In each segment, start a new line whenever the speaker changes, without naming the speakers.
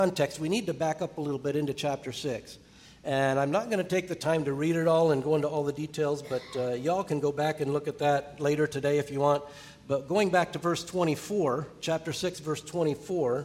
context, we need to back up a little bit into chapter 6. And I'm not going to take the time to read it all and go into all the details, but y'all can go back and look at that later today if you want. But going back to verse 24, chapter 6, verse 24,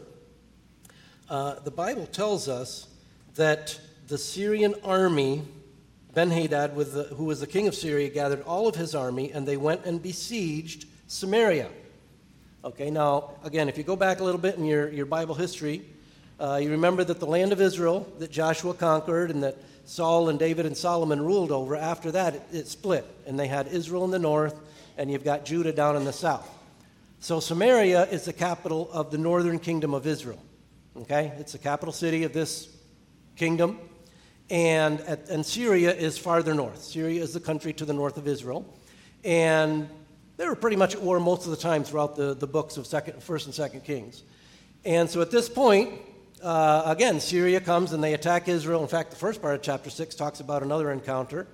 the Bible tells us that the Syrian army, Ben-Hadad, who was the king of Syria, gathered all of his army, and they went and besieged Samaria. Okay, now, again, if you go back a little bit in your Bible history, you remember that the land of Israel that Joshua conquered and that Saul and David and Solomon ruled over, after that it split, and they had Israel in the north, and you've got Judah down in the south. So Samaria is the capital of the northern kingdom of Israel. Okay, it's the capital city of this kingdom, and Syria is farther north. Syria is the country to the north of Israel, and they were pretty much at war most of the time throughout the books of 1st and 2nd Kings. And so at this point, again, Syria comes and they attack Israel. In fact, the first part of chapter 6 talks about another encounter.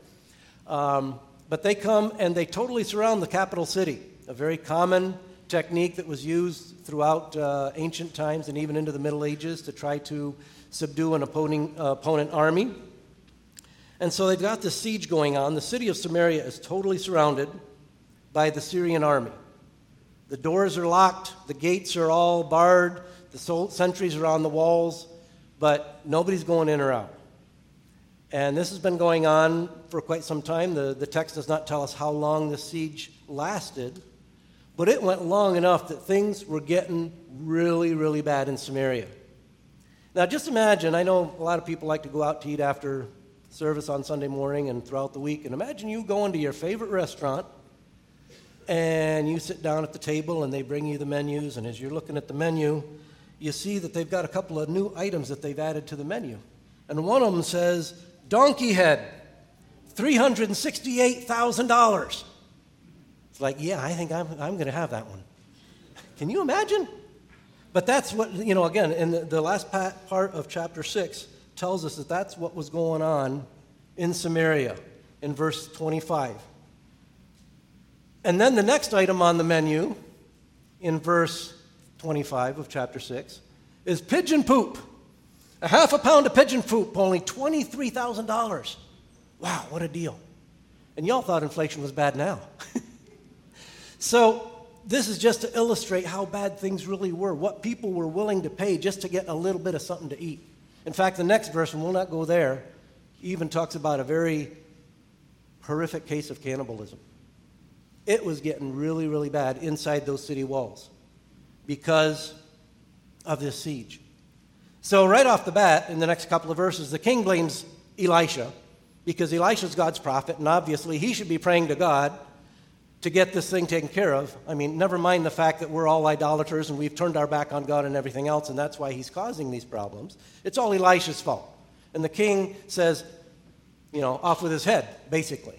But they come and they totally surround the capital city, a very common technique that was used throughout ancient times and even into the Middle Ages to try to subdue an opponent army. And so they've got this siege going on. The city of Samaria is totally surrounded by the Syrian army. The doors are locked, the gates are all barred, the sentries are on the walls, but nobody's going in or out. And this has been going on for quite some time. The text does not tell us how long the siege lasted, but it went long enough that things were getting really, really bad in Samaria. Now just imagine, I know a lot of people like to go out to eat after service on Sunday morning and throughout the week, and imagine you going to your favorite restaurant, and you sit down at the table and they bring you the menus, and as you're looking at the menu, you see that they've got a couple of new items that they've added to the menu. And one of them says, donkey head, $368,000. It's like, yeah, I think I'm going to have that one. Can you imagine? But that's what, again, in the last part of chapter 6 tells us that that's what was going on in Samaria in verse 25. And then the next item on the menu in verse 25 of chapter 6 is pigeon poop. A half a pound of pigeon poop, only $23,000. Wow, what a deal. And y'all thought inflation was bad now. So this is just to illustrate how bad things really were, what people were willing to pay just to get a little bit of something to eat. In fact, the next verse, and we'll not go there, even talks about a very horrific case of cannibalism. It was getting really, really bad inside those city walls because of this siege. So right off the bat, in the next couple of verses, the king blames Elisha because Elisha's God's prophet, and obviously he should be praying to God to get this thing taken care of. I mean, never mind the fact that we're all idolaters and we've turned our back on God and everything else, and that's why he's causing these problems. It's all Elisha's fault. And the king says, off with his head, basically.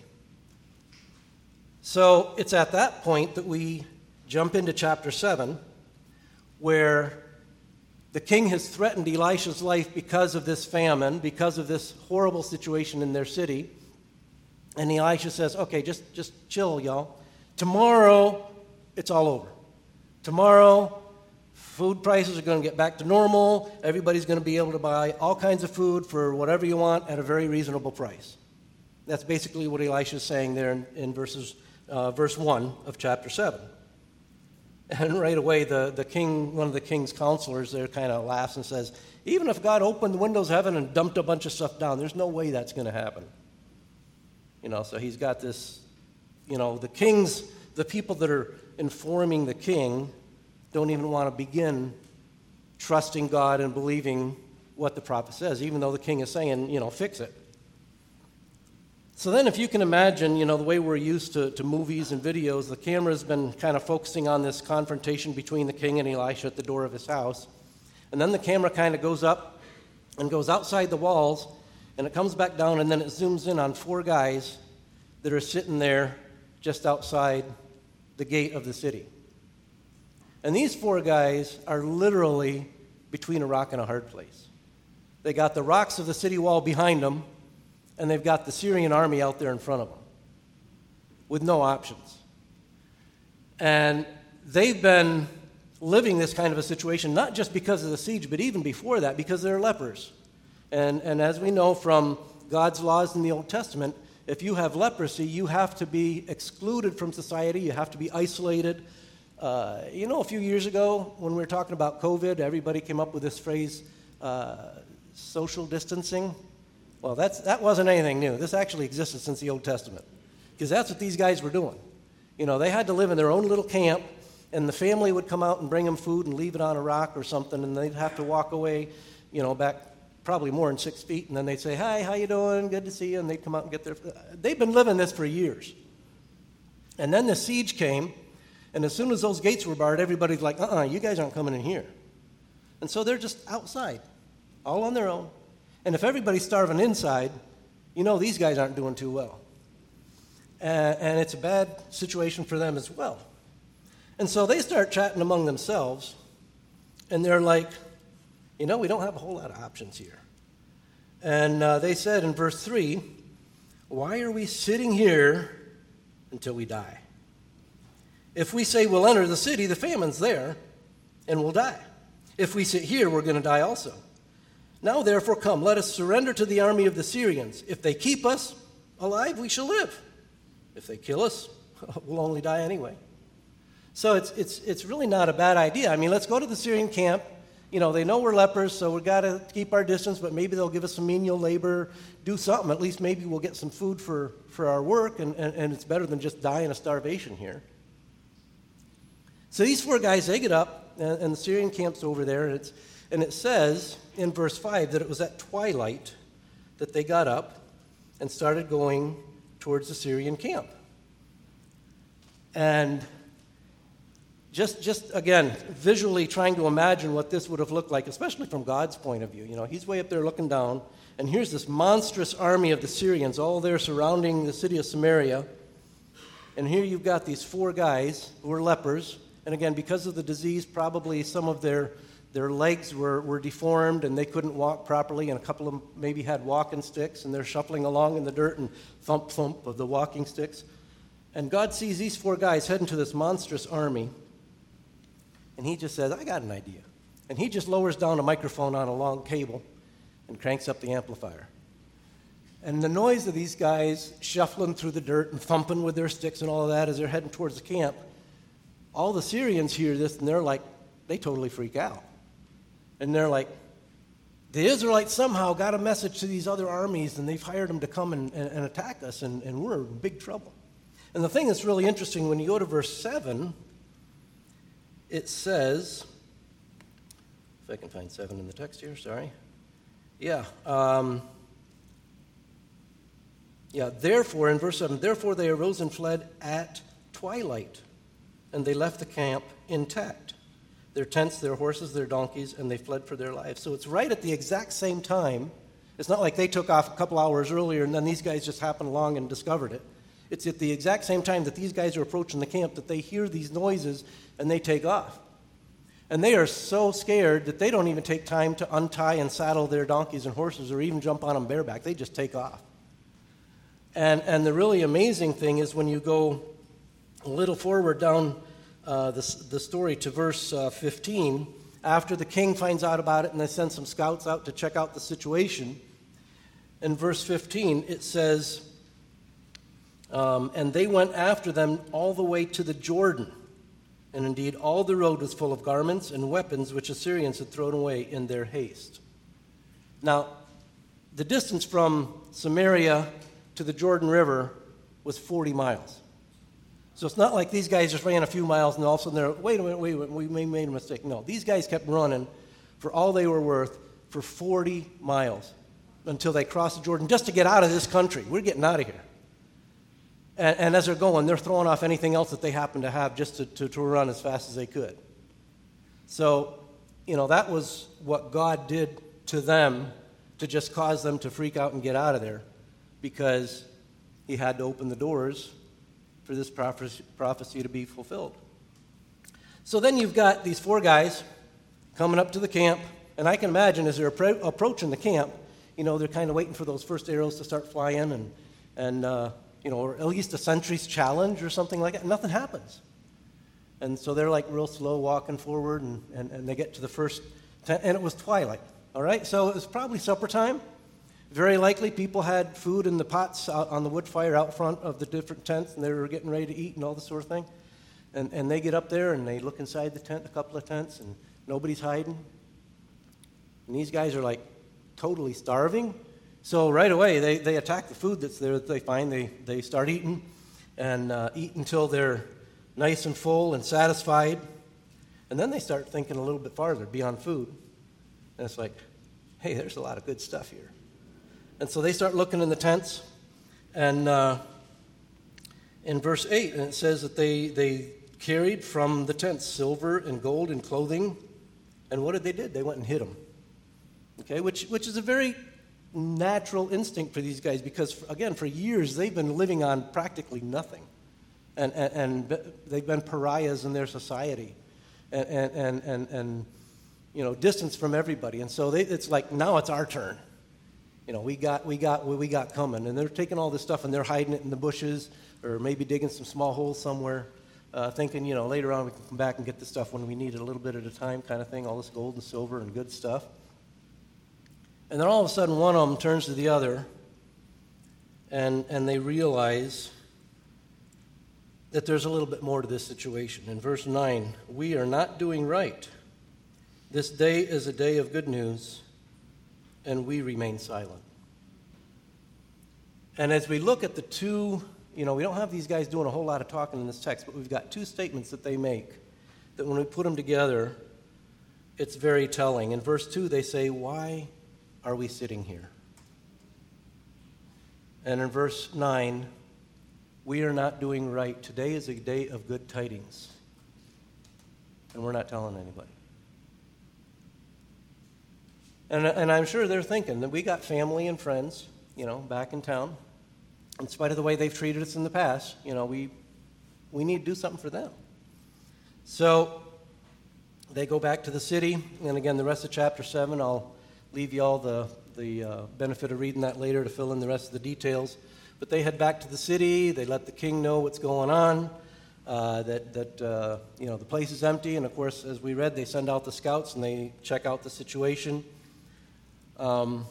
So it's at that point that we jump into chapter 7, where the king has threatened Elisha's life because of this famine, because of this horrible situation in their city. And Elisha says, okay, just chill, y'all. Tomorrow, it's all over. Tomorrow, food prices are going to get back to normal. Everybody's going to be able to buy all kinds of food for whatever you want at a very reasonable price. That's basically what Elisha is saying there in verse 1 of chapter 7. And right away, the king, one of the king's counselors there kind of laughs and says, even if God opened the windows of heaven and dumped a bunch of stuff down, there's no way that's going to happen. So he's got this, the people that are informing the king don't even want to begin trusting God and believing what the prophet says, even though the king is saying, fix it. So then if you can imagine, the way we're used to movies and videos, the camera's been kind of focusing on this confrontation between the king and Elisha at the door of his house. And then the camera kind of goes up and goes outside the walls, and it comes back down, and then it zooms in on 4 guys that are sitting there just outside the gate of the city. And these 4 guys are literally between a rock and a hard place. They got the rocks of the city wall behind them, and they've got the Syrian army out there in front of them with no options. And they've been living this kind of a situation, not just because of the siege, but even before that, because they're lepers. And as we know from God's laws in the Old Testament, if you have leprosy, you have to be excluded from society. You have to be isolated. A few years ago, when we were talking about COVID, everybody came up with this phrase, social distancing. Well, that wasn't anything new. This actually existed since the Old Testament, because that's what these guys were doing. They had to live in their own little camp, and the family would come out and bring them food and leave it on a rock or something, and they'd have to walk away, back probably more than 6 feet, and then they'd say, "Hi, how you doing? Good to see you," and they'd come out and get their food. They've been living this for years. And then the siege came, and as soon as those gates were barred, everybody's like, you guys aren't coming in here. And so they're just outside, all on their own. And if everybody's starving inside, these guys aren't doing too well. And it's a bad situation for them as well. And so they start chatting among themselves, and they're like, we don't have a whole lot of options here. And they said in verse 3, "Why are we sitting here until we die? If we say we'll enter the city, the famine's there, and we'll die. If we sit here, we're going to die also. Now, therefore, come, let us surrender to the army of the Syrians. If they keep us alive, we shall live. If they kill us, we'll only die anyway." So it's really not a bad idea. I mean, let's go to the Syrian camp. They know we're lepers, so we've got to keep our distance, but maybe they'll give us some menial labor, do something. At least maybe we'll get some food for our work, and it's better than just dying of starvation here. So these 4 guys, they get up, and the Syrian camp's over there, and it says in verse 5 that it was at twilight that they got up and started going towards the Syrian camp. And just again, visually trying to imagine what this would have looked like, especially from God's point of view. He's way up there looking down, and here's this monstrous army of the Syrians all there surrounding the city of Samaria. And here you've got these 4 guys who are lepers. And again, because of the disease, probably some of their legs were deformed and they couldn't walk properly, and a couple of them maybe had walking sticks, and they're shuffling along in the dirt and thump, thump of the walking sticks. And God sees these 4 guys heading to this monstrous army, and he just says, "I got an idea." And he just lowers down a microphone on a long cable and cranks up the amplifier. And the noise of these guys shuffling through the dirt and thumping with their sticks and all of that as they're heading towards the camp, all the Syrians hear this, and they totally freak out. And they're like, the Israelites somehow got a message to these other armies, and they've hired them to come and attack us, and we're in big trouble. And the thing that's really interesting, when you go to verse 7, it says, if I can find 7 in the text here, sorry. Therefore, in verse 7, "Therefore they arose and fled at twilight, and they left the camp intact, their tents, their horses, their donkeys, and they fled for their lives." So it's right at the exact same time. It's not like they took off a couple hours earlier and then these guys just happened along and discovered it. It's at the exact same time that these guys are approaching the camp that they hear these noises and they take off. And they are so scared that they don't even take time to untie and saddle their donkeys and horses or even jump on them bareback. They just take off. And the really amazing thing is when you go a little forward down the story to verse 15, after the king finds out about it and they send some scouts out to check out the situation, in verse 15 it says, "And they went after them all the way to the Jordan. And indeed, all the road was full of garments and weapons which Assyrians had thrown away in their haste." Now, the distance from Samaria to the Jordan River was 40 miles. So it's not like these guys just ran a few miles and all of a sudden they're, wait a minute, we made a mistake. No, these guys kept running for all they were worth for 40 miles until they crossed the Jordan just to get out of this country. We're getting out of here. And as they're going, they're throwing off anything else that they happen to have just to run as fast as they could. So, that was what God did to them to just cause them to freak out and get out of there, because he had to open the doors for this prophecy to be fulfilled. So then you've got these 4 guys coming up to the camp, and I can imagine as they're approaching the camp, they're kind of waiting for those first arrows to start flying and or at least a sentry's challenge or something like that. Nothing happens. And so they're like real slow walking forward, and they get to the first tent, and it was twilight. All right, so it was probably supper time. Very likely people had food in the pots out on the wood fire out front of the different tents, and they were getting ready to eat and all this sort of thing. And they get up there, and they look inside the tent, a couple of tents, and nobody's hiding. And these guys are like totally starving. So right away, they attack the food that's there that they find. They start eating, and eat until they're nice and full and satisfied. And then they start thinking a little bit farther beyond food. And it's like, hey, there's a lot of good stuff here. And so they start looking in the tents. And in verse 8, and it says that they carried from the tents silver and gold and clothing. And what did they do? They went and hid them. Okay, which is a very natural instinct for these guys because, again, for years they've been living on practically nothing. And they've been pariahs in their society. And distance from everybody. And so it's like, now it's our turn. We got what we got coming. And they're taking all this stuff and they're hiding it in the bushes or maybe digging some small holes somewhere, thinking, later on we can come back and get the stuff when we need it a little bit at a time kind of thing, all this gold and silver and good stuff. And then all of a sudden one of them turns to the other and they realize that there's a little bit more to this situation. In verse 9, we are not doing right. This day is a day of good news, and we remain silent. And as we look at the two, we don't have these guys doing a whole lot of talking in this text, but we've got two statements that they make that when we put them together, it's very telling. In verse 2, they say, why are we sitting here? And in verse 9, we are not doing right. Today is a day of good tidings. And we're not telling anybody. And I'm sure they're thinking that we got family and friends, back in town. In spite of the way they've treated us in the past, we need to do something for them. So they go back to the city. And again, the rest of chapter 7, I'll leave you all the benefit of reading that later to fill in the rest of the details. But they head back to the city. They let the king know what's going on, that the place is empty. And, of course, as we read, they send out the scouts and they check out the situation. And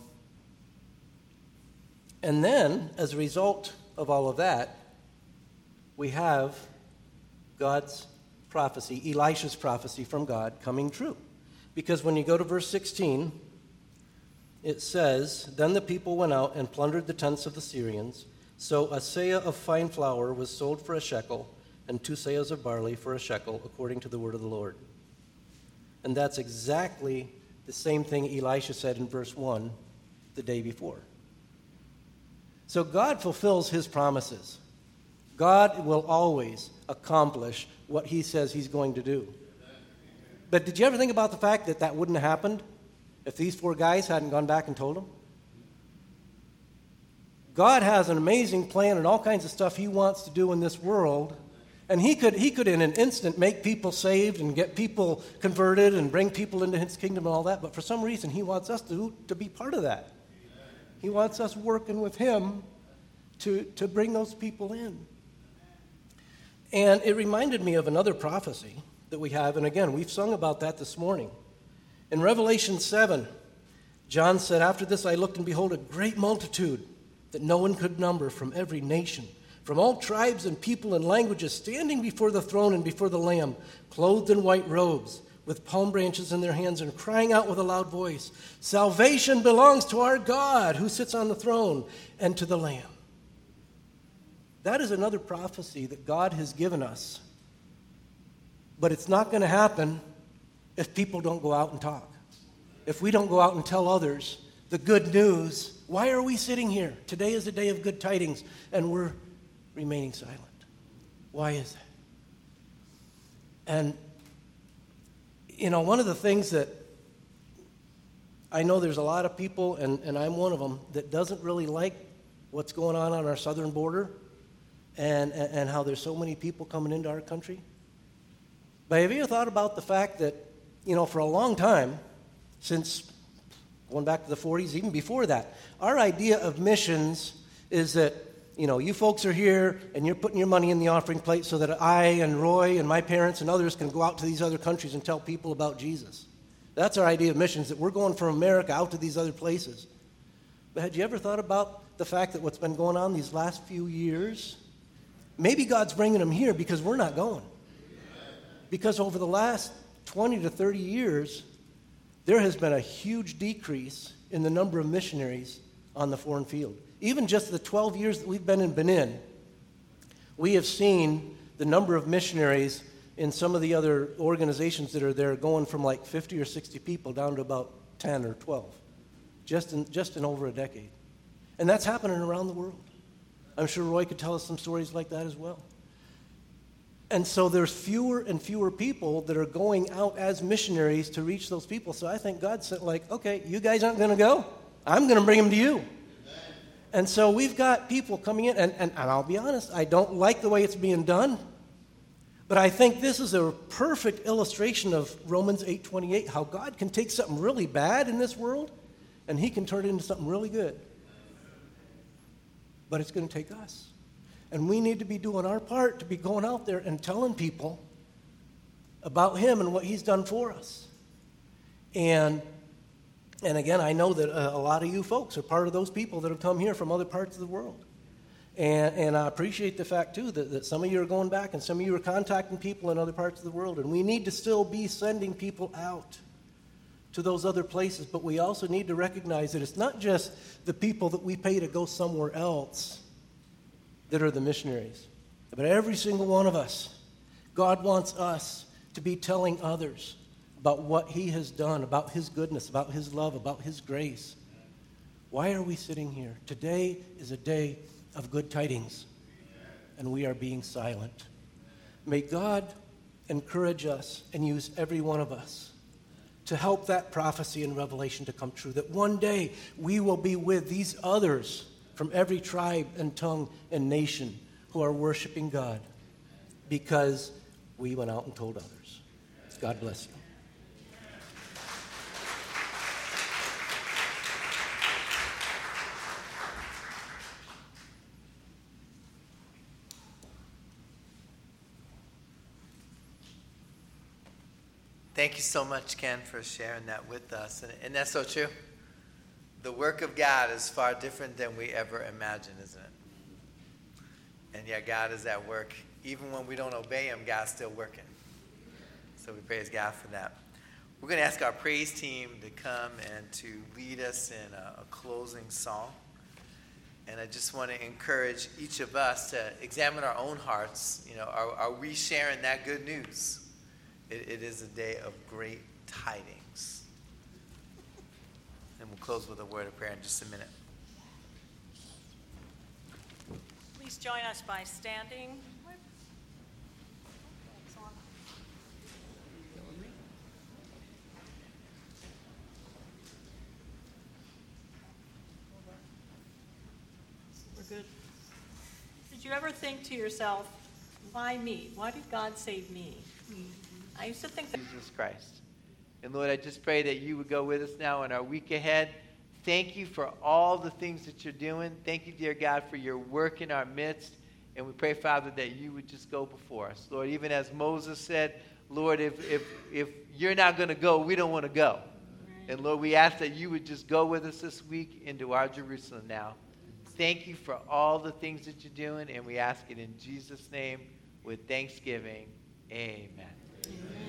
then, as a result of all of that, we have God's prophecy, Elisha's prophecy from God coming true. Because when you go to verse 16, it says, then the people went out and plundered the tents of the Syrians. So a seah of fine flour was sold for a shekel, and 2 seahs of barley for a shekel, according to the word of the Lord. And that's exactly the same thing Elisha said in verse 1 the day before. So God fulfills his promises. God will always accomplish what he says he's going to do. But did you ever think about the fact that that wouldn't have happened if these 4 guys hadn't gone back and told him? God has an amazing plan and all kinds of stuff he wants to do in this world. And he could in an instant make people saved and get people converted and bring people into his kingdom and all that. But for some reason, he wants us to be part of that. He wants us working with him to bring those people in. And it reminded me of another prophecy that we have. And again, we've sung about that this morning. In Revelation 7, John said, after this I looked and behold a great multitude that no one could number from every nation, from all tribes and people and languages, standing before the throne and before the Lamb, clothed in white robes, with palm branches in their hands, and crying out with a loud voice, salvation belongs to our God who sits on the throne and to the Lamb. That is another prophecy that God has given us. But it's not going to happen if people don't go out and talk. If we don't go out and tell others the good news. Why are we sitting here? Today is a day of good tidings, and we're remaining silent. Why is that? And, one of the things that I know there's a lot of people, and I'm one of them, that doesn't really like what's going on our southern border and how there's so many people coming into our country. But have you ever thought about the fact that, for a long time, since going back to the 40s, even before that, our idea of missions is that you folks are here and you're putting your money in the offering plate so that I and Roy and my parents and others can go out to these other countries and tell people about Jesus. That's our idea of missions, that we're going from America out to these other places. But had you ever thought about the fact that what's been going on these last few years? Maybe God's bringing them here because we're not going. Because over the last 20 to 30 years, there has been a huge decrease in the number of missionaries on the foreign field. Even just the 12 years that we've been in Benin, we have seen the number of missionaries in some of the other organizations that are there going from like 50 or 60 people down to about 10 or 12, just in over a decade. And that's happening around the world. I'm sure Roy could tell us some stories like that as well. And so there's fewer and fewer people that are going out as missionaries to reach those people. So I think God said, okay, you guys aren't going to go. I'm going to bring them to you. And so we've got people coming in, and I'll be honest, I don't like the way it's being done, but I think this is a perfect illustration of Romans 8:28, how God can take something really bad in this world, and he can turn it into something really good. But it's going to take us. And we need to be doing our part to be going out there and telling people about him and what he's done for us. And again, I know that a lot of you folks are part of those people that have come here from other parts of the world. And I appreciate the fact, too, that some of you are going back and some of you are contacting people in other parts of the world. And we need to still be sending people out to those other places. But we also need to recognize that it's not just the people that we pay to go somewhere else that are the missionaries. But every single one of us, God wants us to be telling others about what he has done, about his goodness, about his love, about his grace. Why are we sitting here? Today is a day of good tidings, and we are being silent. May God encourage us and use every one of us to help that prophecy in Revelation to come true, that one day we will be with these others from every tribe and tongue and nation who are worshiping God because we went out and told others. God bless you.
Thank you so much, Ken, for sharing that with us. And that's so true. The work of God is far different than we ever imagined, isn't it? And yet God is at work. Even when we don't obey him, God's still working. So we praise God for that. We're going to ask our praise team to come and to lead us in a closing song. And I just want to encourage each of us to examine our own hearts. Are we sharing that good news? It is a day of great tidings. And we'll close with a word of prayer in just a minute.
Please join us by standing. We're good. Did you ever think to yourself, why me? Why did God save me? I used to think that
Jesus Christ. And Lord, I just pray that you would go with us now in our week ahead. Thank you for all the things that you're doing. Thank you, dear God, for your work in our midst. And we pray, Father, that you would just go before us. Lord, even as Moses said, Lord, if you're not going to go, we don't want to go. And Lord, we ask that you would just go with us this week into our Jerusalem now. Thank you for all the things that you're doing, and we ask it in Jesus' name with thanksgiving. Amen. Amen.